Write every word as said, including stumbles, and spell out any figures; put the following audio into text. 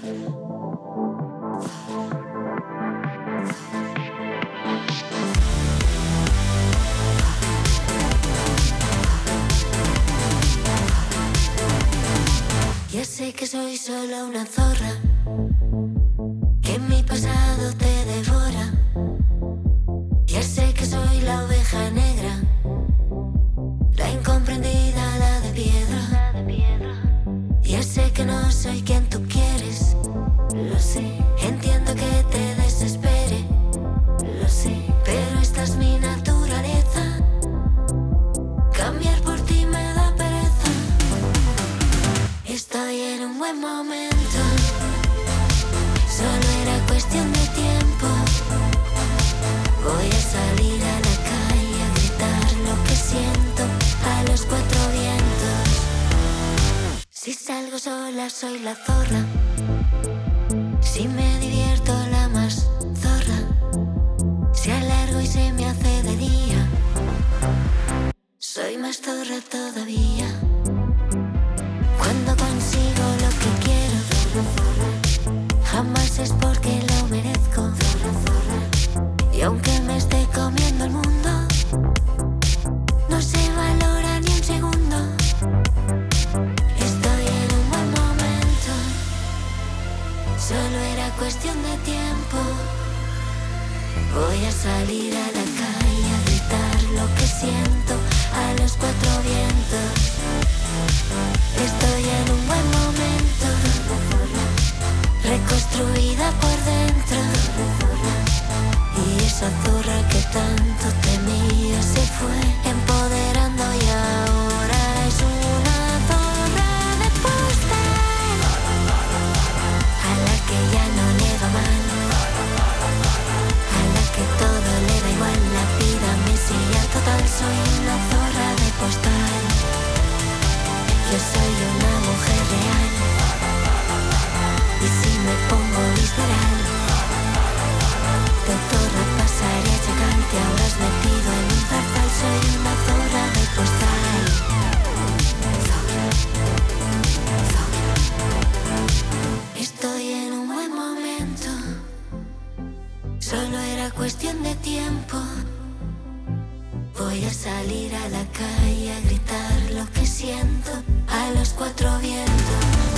Ya sé que soy solo una zorra, que mi pasado te devora. Ya sé que soy la oveja negra, la incomprendida, la de piedra. Ya sé que no soy quien tú quieres, lo sé. Entiendo que te desespere, lo sé. Pero esta es mi naturaleza, cambiar por ti me da pereza. Estoy en un buen momento, solo era cuestión de tiempo. Voy a salir a la calle a gritar lo que siento a los cuatro vientos. Si salgo sola soy la zorra, si me divierto la más zorra. Si alargo y se me hace de día, soy más zorra todavía. Cuando consigo lo que quiero, jamás es porque lo merezco. Y aunque me esté comiendo el mundo, no se valora ni un segundo. Estoy en un buen momento, solo era cuestión de tiempo. Voy a salir a la calle a gritar lo que siento a los cuatro vientos. Estoy en un buen momento, reconstruida por dentro. Y esa zorra que tanto temía se fue empoderando y ahora es una zorra de postal, a la que ya no le va mal, a la que todo le da igual, la vida me sigue a total. Soy una zorra de postal, yo soy una mujer real. Y si me pongo visceral, de zorra pasaré a chacante. Ahora has metido en un zarzal, soy una zorra de postal. Estoy en un buen momento, solo era cuestión de tiempo. Voy a salir a la calle a gritar lo que siento a los cuatro vientos.